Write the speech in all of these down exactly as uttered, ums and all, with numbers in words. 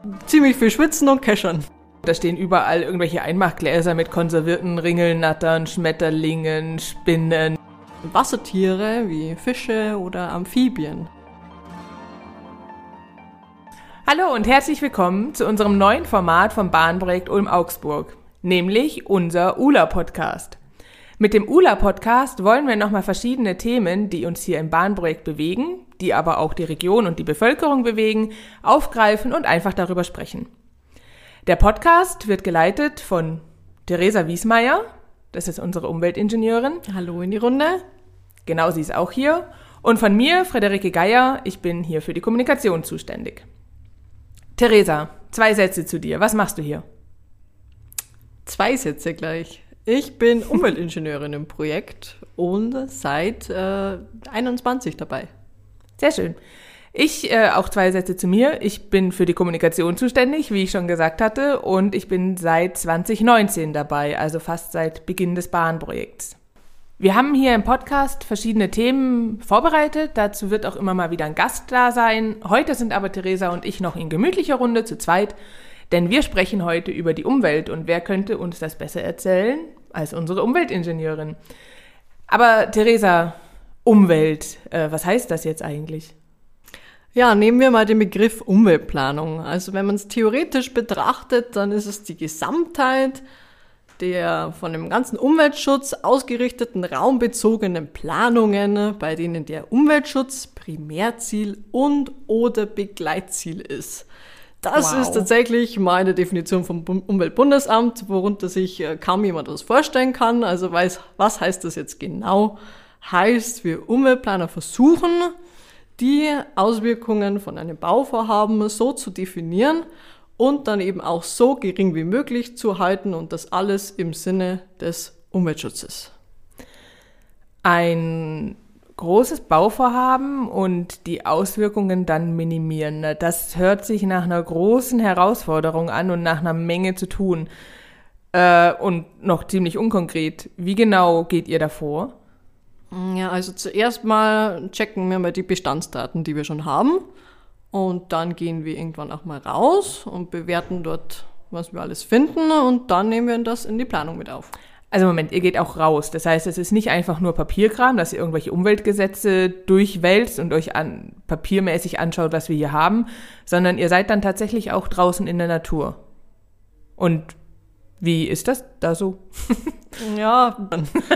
ziemlich viel schwitzen und keschern. Da stehen überall irgendwelche Einmachgläser mit konservierten Ringelnattern, Schmetterlingen, Spinnen. Wassertiere wie Fische oder Amphibien. Hallo und herzlich willkommen zu unserem neuen Format vom Bahnprojekt Ulm-Augsburg, nämlich unser U L A-Podcast. Mit dem U L A-Podcast wollen wir nochmal verschiedene Themen, die uns hier im Bahnprojekt bewegen, die aber auch die Region und die Bevölkerung bewegen, aufgreifen und einfach darüber sprechen. Der Podcast wird geleitet von Theresa Wiesmeier, das ist unsere Umweltingenieurin. Hallo in die Runde. Genau, sie ist auch hier. Und von mir, Friederike Geier, ich bin hier für die Kommunikation zuständig. Theresa, zwei Sätze zu dir. Was machst du hier? Zwei Sätze gleich. Ich bin Umweltingenieurin im Projekt und seit äh, einundzwanzig dabei. Sehr schön. Ich, äh, auch zwei Sätze zu mir. Ich bin für die Kommunikation zuständig, wie ich schon gesagt hatte, und ich bin seit zwanzig neunzehn dabei, also fast seit Beginn des Bahnprojekts. Wir haben hier im Podcast verschiedene Themen vorbereitet. Dazu wird auch immer mal wieder ein Gast da sein. Heute sind aber Theresa und ich noch in gemütlicher Runde zu zweit, denn wir sprechen heute über die Umwelt. Und wer könnte uns das besser erzählen als unsere Umweltingenieurin? Aber Theresa, Umwelt, äh, was heißt das jetzt eigentlich? Ja, nehmen wir mal den Begriff Umweltplanung. Also wenn man es theoretisch betrachtet, dann ist es die Gesamtheit der von dem ganzen Umweltschutz ausgerichteten raumbezogenen Planungen, bei denen der Umweltschutz Primärziel und oder Begleitziel ist. Das wow. ist tatsächlich meine Definition vom Umweltbundesamt, worunter sich kaum jemand was vorstellen kann. Also weiß, was heißt das jetzt genau? Heißt, wir Umweltplaner versuchen, die Auswirkungen von einem Bauvorhaben so zu definieren und dann eben auch so gering wie möglich zu halten und das alles im Sinne des Umweltschutzes. Ein großes Bauvorhaben und die Auswirkungen dann minimieren. Das hört sich nach einer großen Herausforderung an und nach einer Menge zu tun. Äh, und noch ziemlich unkonkret. Wie genau geht ihr da vor? Ja, also zuerst mal checken wir mal die Bestandsdaten, die wir schon haben. Und dann gehen wir irgendwann auch mal raus und bewerten dort, was wir alles finden. Und dann nehmen wir das in die Planung mit auf. Also Moment, ihr geht auch raus. Das heißt, es ist nicht einfach nur Papierkram, dass ihr irgendwelche Umweltgesetze durchwälzt und euch an, papiermäßig anschaut, was wir hier haben, sondern ihr seid dann tatsächlich auch draußen in der Natur. Und wie ist das da so? Ja,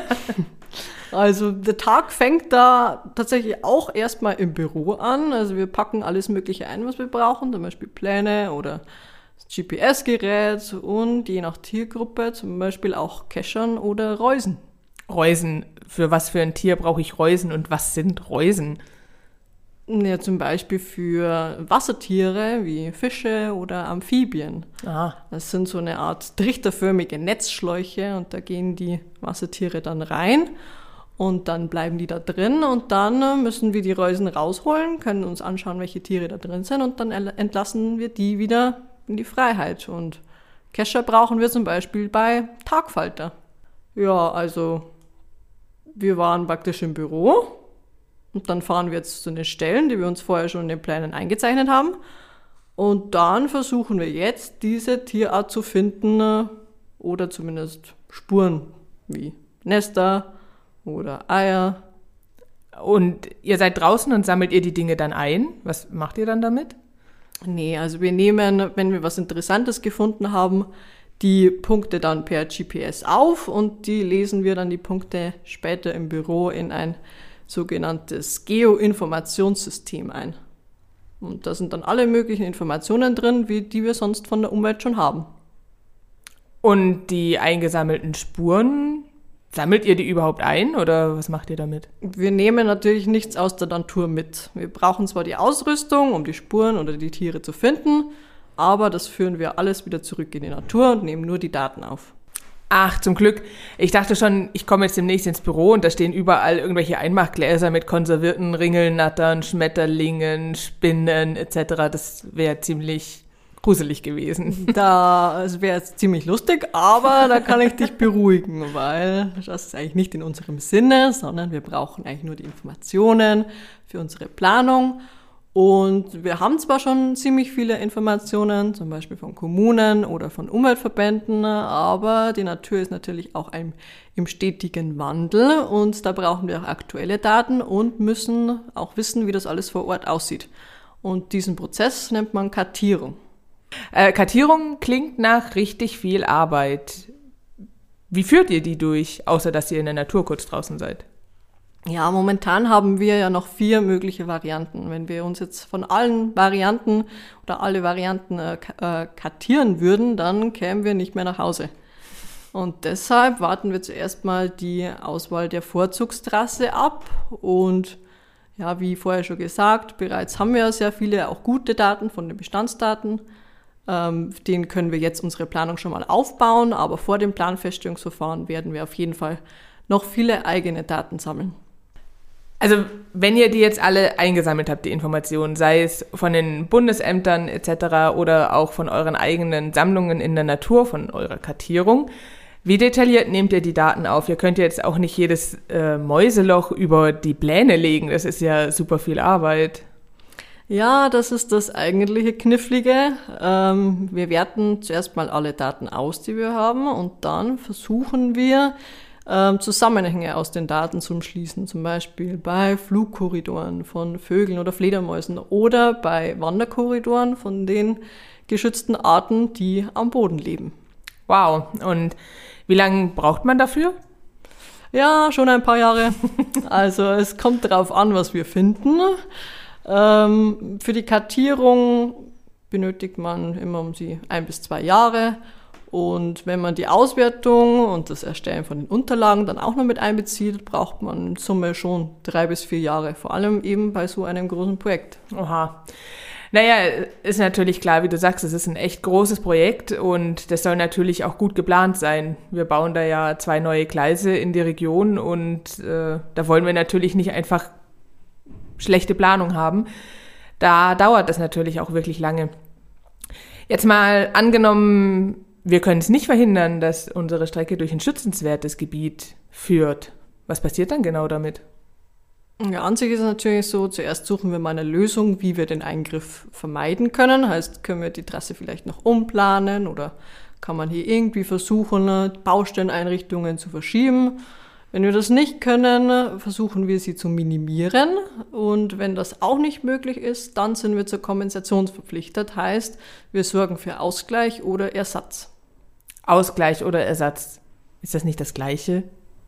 also der Tag fängt da tatsächlich auch erstmal im Büro an. Also wir packen alles Mögliche ein, was wir brauchen, zum Beispiel Pläne oder das G P S-Gerät und je nach Tiergruppe zum Beispiel auch Keschern oder Reusen. Reusen, für was für ein Tier brauche ich Reusen und was sind Reusen? Ja, zum Beispiel für Wassertiere wie Fische oder Amphibien. Ah. Das sind so eine Art trichterförmige Netzschläuche und da gehen die Wassertiere dann rein. Und dann bleiben die da drin und dann müssen wir die Reusen rausholen, können uns anschauen, welche Tiere da drin sind und dann entlassen wir die wieder in die Freiheit. Und Kescher brauchen wir zum Beispiel bei Tagfalter. Ja, also wir waren praktisch im Büro und dann fahren wir jetzt zu den Stellen, die wir uns vorher schon in den Plänen eingezeichnet haben. Und dann versuchen wir jetzt, diese Tierart zu finden oder zumindest Spuren wie Nester oder Eier. Und ihr seid draußen und sammelt ihr die Dinge dann ein? Was macht ihr dann damit? Nee, also wir nehmen, wenn wir was Interessantes gefunden haben, die Punkte dann per G P S auf und die lesen wir dann die Punkte später im Büro in ein sogenanntes Geoinformationssystem ein. Und da sind dann alle möglichen Informationen drin, wie die wir sonst von der Umwelt schon haben. Und die eingesammelten Spuren, sammelt ihr die überhaupt ein oder was macht ihr damit? Wir nehmen natürlich nichts aus der Natur mit. Wir brauchen zwar die Ausrüstung, um die Spuren oder die Tiere zu finden, aber das führen wir alles wieder zurück in die Natur und nehmen nur die Daten auf. Ach, zum Glück. Ich dachte schon, ich komme jetzt demnächst ins Büro und da stehen überall irgendwelche Einmachgläser mit konservierten Ringelnattern, Schmetterlingen, Spinnen et cetera. Das wäre ziemlich gruselig gewesen. Das wäre jetzt ziemlich lustig, aber da kann ich dich beruhigen, weil das ist eigentlich nicht in unserem Sinne, sondern wir brauchen eigentlich nur die Informationen für unsere Planung. Und wir haben zwar schon ziemlich viele Informationen, zum Beispiel von Kommunen oder von Umweltverbänden, aber die Natur ist natürlich auch ein, im stetigen Wandel und da brauchen wir auch aktuelle Daten und müssen auch wissen, wie das alles vor Ort aussieht. Und diesen Prozess nennt man Kartierung. Äh, Kartierung klingt nach richtig viel Arbeit. Wie führt ihr die durch, außer dass ihr in der Natur kurz draußen seid? Ja, momentan haben wir ja noch vier mögliche Varianten. Wenn wir uns jetzt von allen Varianten oder alle Varianten äh, kartieren würden, dann kämen wir nicht mehr nach Hause. Und deshalb warten wir zuerst mal die Auswahl der Vorzugstrasse ab. Und ja, wie vorher schon gesagt, bereits haben wir ja sehr viele auch gute Daten von den Bestandsdaten. Ähm, den können wir jetzt unsere Planung schon mal aufbauen, aber vor dem Planfeststellungsverfahren werden wir auf jeden Fall noch viele eigene Daten sammeln. Also wenn ihr die jetzt alle eingesammelt habt, die Informationen, sei es von den Bundesämtern et cetera oder auch von euren eigenen Sammlungen in der Natur, von eurer Kartierung, wie detailliert nehmt ihr die Daten auf? Ihr könnt jetzt auch nicht jedes äh, Mäuseloch über die Pläne legen, das ist ja super viel Arbeit. Ja, das ist das eigentliche Knifflige. Ähm, wir werten zuerst mal alle Daten aus, die wir haben, und dann versuchen wir, ähm, Zusammenhänge aus den Daten zu schließen, zum Beispiel bei Flugkorridoren von Vögeln oder Fledermäusen oder bei Wanderkorridoren von den geschützten Arten, die am Boden leben. Wow, und wie lange braucht man dafür? Ja, schon ein paar Jahre. Also es kommt darauf an, was wir finden. Ähm, für die Kartierung benötigt man immer um sie ein bis zwei Jahre. Und wenn man die Auswertung und das Erstellen von den Unterlagen dann auch noch mit einbezieht, braucht man in Summe schon drei bis vier Jahre. Vor allem eben bei so einem großen Projekt. Oha. Naja, ist natürlich klar, wie du sagst, es ist ein echt großes Projekt und das soll natürlich auch gut geplant sein. Wir bauen da ja zwei neue Gleise in die Region und äh, da wollen wir natürlich nicht einfach schlechte Planung haben. Da dauert das natürlich auch wirklich lange. Jetzt mal angenommen, wir können es nicht verhindern, dass unsere Strecke durch ein schützenswertes Gebiet führt. Was passiert dann genau damit? Ja, an sich ist es natürlich so, zuerst suchen wir mal eine Lösung, wie wir den Eingriff vermeiden können. Heißt, können wir die Trasse vielleicht noch umplanen oder kann man hier irgendwie versuchen, Baustelleneinrichtungen zu verschieben. Wenn wir das nicht können, versuchen wir sie zu minimieren. Und wenn das auch nicht möglich ist, dann sind wir zur Kompensation verpflichtet. Heißt, wir sorgen für Ausgleich oder Ersatz. Ausgleich oder Ersatz, ist das nicht das Gleiche?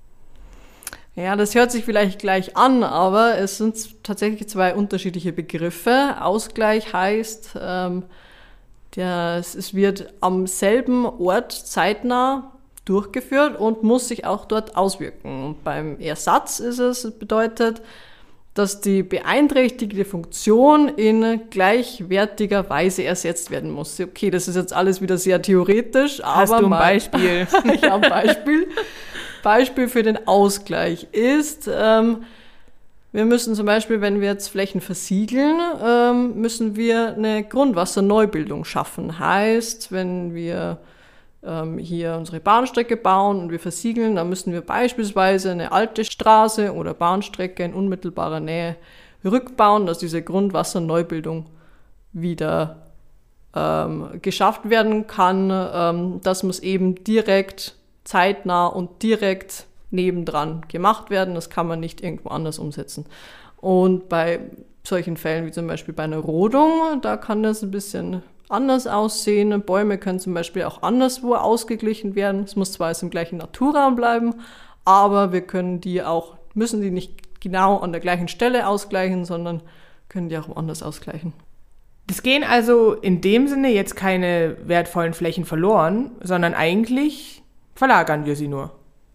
Ja, das hört sich vielleicht gleich an, aber es sind tatsächlich zwei unterschiedliche Begriffe. Ausgleich heißt, ähm, der, es wird am selben Ort zeitnah durchgeführt und muss sich auch dort auswirken. Und beim Ersatz ist es, bedeutet, dass die beeinträchtigte Funktion in gleichwertiger Weise ersetzt werden muss. Okay, das ist jetzt alles wieder sehr theoretisch, aber Hast du ein mal, Beispiel? Ich habe ein Beispiel. Beispiel für den Ausgleich ist, ähm, wir müssen zum Beispiel, wenn wir jetzt Flächen versiegeln, ähm, müssen wir eine Grundwasserneubildung schaffen. Heißt, wenn wir ähm, hier unsere Bahnstrecke bauen und wir versiegeln, dann müssen wir beispielsweise eine alte Straße oder Bahnstrecke in unmittelbarer Nähe rückbauen, dass diese Grundwasserneubildung wieder ähm, geschafft werden kann. Ähm, das muss eben direkt zeitnah und direkt nebendran gemacht werden. Das kann man nicht irgendwo anders umsetzen. Und bei solchen Fällen wie zum Beispiel bei einer Rodung, da kann das ein bisschen anders aussehen. Bäume können zum Beispiel auch anderswo ausgeglichen werden. Es muss zwar alles im gleichen Naturraum bleiben, aber wir können die auch, müssen die nicht genau an der gleichen Stelle ausgleichen, sondern können die auch woanders ausgleichen. Es gehen also in dem Sinne jetzt keine wertvollen Flächen verloren, sondern eigentlich verlagern wir sie nur.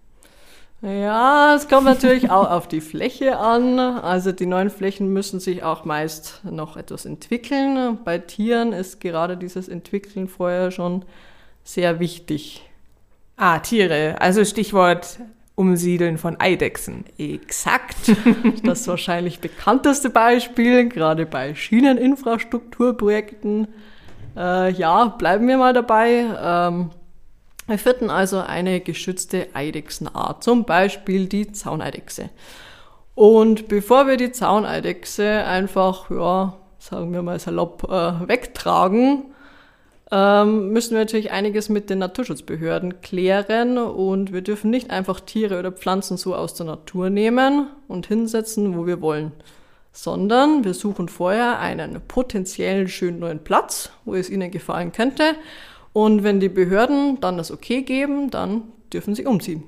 Ja, es kommt natürlich auch auf die Fläche an. Also die neuen Flächen müssen sich auch meist noch etwas entwickeln. Bei Tieren ist gerade dieses Entwickeln vorher schon sehr wichtig. Ah, Tiere. Also Stichwort Umsiedeln von Eidechsen. Exakt. Das wahrscheinlich bekannteste Beispiel, gerade bei Schieneninfrastrukturprojekten. Äh, ja, bleiben wir mal dabei. Ähm, Wir finden also eine geschützte Eidechsenart, zum Beispiel die Zauneidechse. Und bevor wir die Zauneidechse einfach ja, sagen wir mal salopp, äh, wegtragen, ähm, müssen wir natürlich einiges mit den Naturschutzbehörden klären und wir dürfen nicht einfach Tiere oder Pflanzen so aus der Natur nehmen und hinsetzen, wo wir wollen, sondern wir suchen vorher einen potenziellen schönen neuen Platz, wo es ihnen gefallen könnte. Und wenn die Behörden dann das Okay geben, dann dürfen sie umziehen.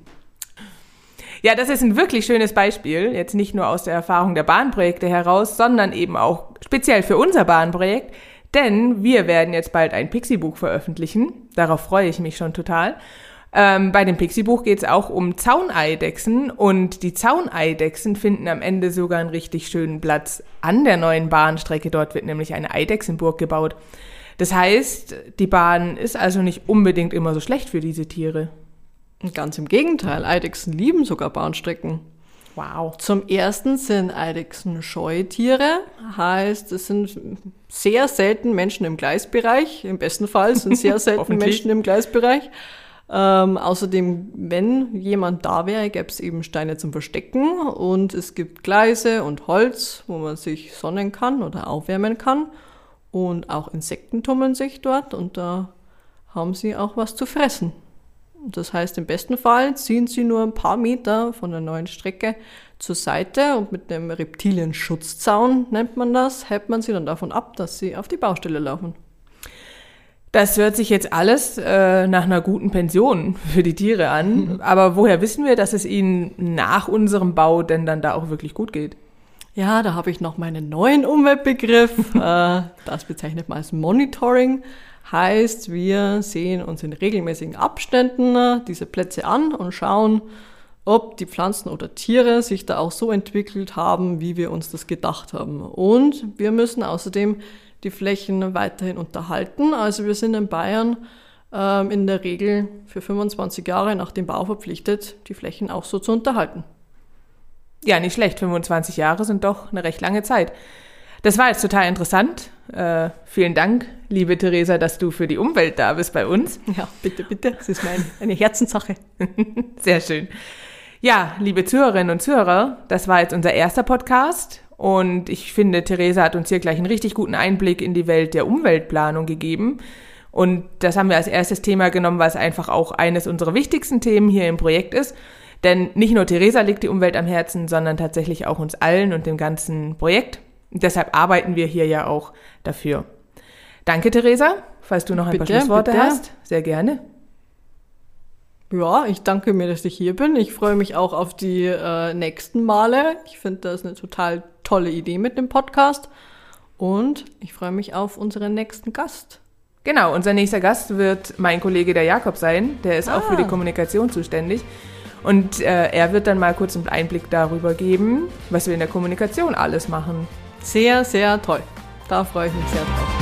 Ja, das ist ein wirklich schönes Beispiel, jetzt nicht nur aus der Erfahrung der Bahnprojekte heraus, sondern eben auch speziell für unser Bahnprojekt, denn wir werden jetzt bald ein Pixie-Buch veröffentlichen, darauf freue ich mich schon total. Ähm, bei dem Pixie-Buch geht es auch um Zauneidechsen und die Zauneidechsen finden am Ende sogar einen richtig schönen Platz an der neuen Bahnstrecke, dort wird nämlich eine Eidechsenburg gebaut. Das heißt, die Bahn ist also nicht unbedingt immer so schlecht für diese Tiere. Ganz im Gegenteil, Eidechsen lieben sogar Bahnstrecken. Wow. Zum Ersten sind Eidechsen Scheutiere, heißt, es sind sehr selten Menschen im Gleisbereich. Im besten Fall sind sehr selten Menschen im Gleisbereich. Ähm, außerdem, wenn jemand da wäre, gäbe es eben Steine zum Verstecken und es gibt Gleise und Holz, wo man sich sonnen kann oder aufwärmen kann. Und auch Insekten tummeln sich dort und da haben sie auch was zu fressen. Das heißt, im besten Fall ziehen sie nur ein paar Meter von der neuen Strecke zur Seite und mit einem Reptilienschutzzaun, nennt man das, hält man sie dann davon ab, dass sie auf die Baustelle laufen. Das hört sich jetzt alles äh, nach einer guten Pension für die Tiere an, mhm. aber woher wissen wir, dass es ihnen nach unserem Bau denn dann da auch wirklich gut geht? Ja, da habe ich noch meinen neuen Umweltbegriff, äh, das bezeichnet man als Monitoring. Heißt, wir sehen uns in regelmäßigen Abständen diese Plätze an und schauen, ob die Pflanzen oder Tiere sich da auch so entwickelt haben, wie wir uns das gedacht haben. Und wir müssen außerdem die Flächen weiterhin unterhalten. Also wir sind in Bayern ähm, in der Regel für fünfundzwanzig Jahre nach dem Bau verpflichtet, die Flächen auch so zu unterhalten. Ja, nicht schlecht. fünfundzwanzig Jahre sind doch eine recht lange Zeit. Das war jetzt total interessant. Äh, vielen Dank, liebe Theresa, dass du für die Umwelt da bist bei uns. Ja, bitte, bitte. Das ist meine, eine Herzenssache. Sehr schön. Ja, liebe Zuhörerinnen und Zuhörer, das war jetzt unser erster Podcast. Und ich finde, Theresa hat uns hier gleich einen richtig guten Einblick in die Welt der Umweltplanung gegeben. Und das haben wir als erstes Thema genommen, weil es einfach auch eines unserer wichtigsten Themen hier im Projekt ist. Denn nicht nur Theresa liegt die Umwelt am Herzen, sondern tatsächlich auch uns allen und dem ganzen Projekt. Und deshalb arbeiten wir hier ja auch dafür. Danke, Theresa, falls du noch ein bitte, paar Schlussworte bitte. hast. Sehr gerne. Ja, ich danke mir, dass ich hier bin. Ich freue mich auch auf die äh, nächsten Male. Ich finde das eine total tolle Idee mit dem Podcast. Und ich freue mich auf unseren nächsten Gast. Genau, unser nächster Gast wird mein Kollege der Jakob sein. Der ist Ah. auch für die Kommunikation zuständig. Und äh, er wird dann mal kurz einen Einblick darüber geben, was wir in der Kommunikation alles machen. Sehr, sehr toll. Da freue ich mich sehr drauf.